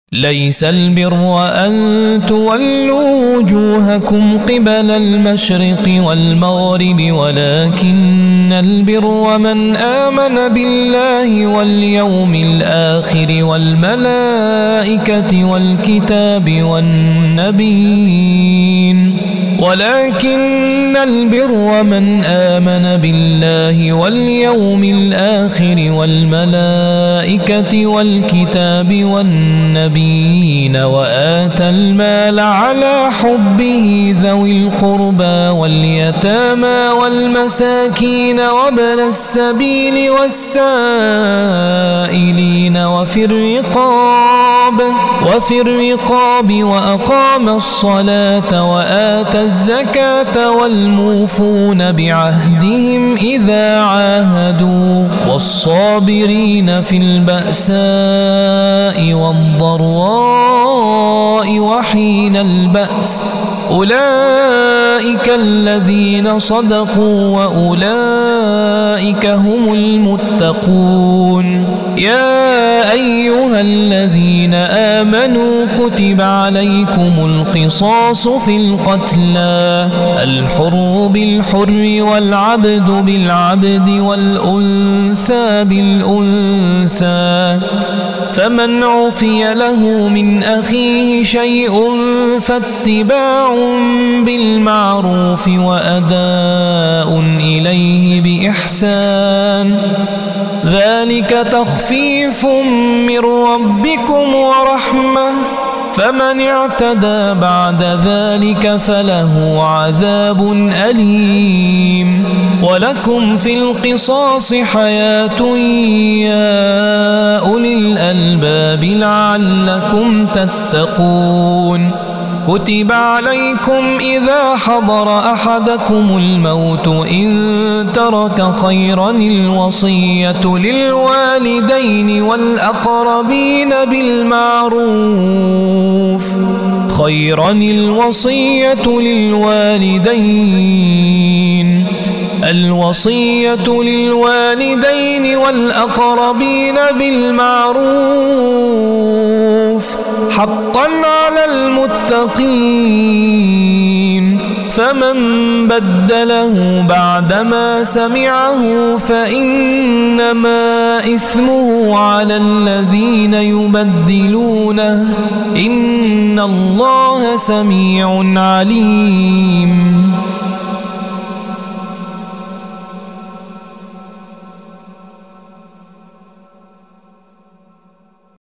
ليس البر أن تولوا وجوهكم قبل المشرق والمغرب ولكن البر من آمن بالله واليوم الآخر والملائكة والكتاب والنبيين ولكن البر من آمن بالله واليوم الآخر والملائكة والكتاب والنبيين وآتى المال على حبه ذوي القربى واليتامى والمساكين وابن السبيل والسائلين وفي الرقاب وأقام الصلاة وآتى الزكاة والموفون بعهدهم إذا عاهدوا والصابرين في البأساء والضراء وحين البأس أولئك الذين صدقوا وأولئك هم المتقون. يا أيها الذين آمنوا كتب عليكم القصاص في القتلى الحر بالحر والعبد بالعبد والأنثى بالأنثى فمن عفي له من أخيه شيء فاتباع بالمعروف وأداء إليه بإحسان ذلك تخفيف من ربكم ورحمة فمن اعتدى بعد ذلك فله عذاب أليم. ولكم في القصاص حياة يا أولي الألباب لعلكم تتقون. كتب عليكم إذا حضر أحدكم الموت إن ترك خيرا الوصية للوالدين والأقربين بالمعروف الوصية للوالدين والأقربين بالمعروف حقا على المتقين فمن بدله بعدما سمعه فإنما إثمه على الذين يبدلونه إن الله سميع عليم.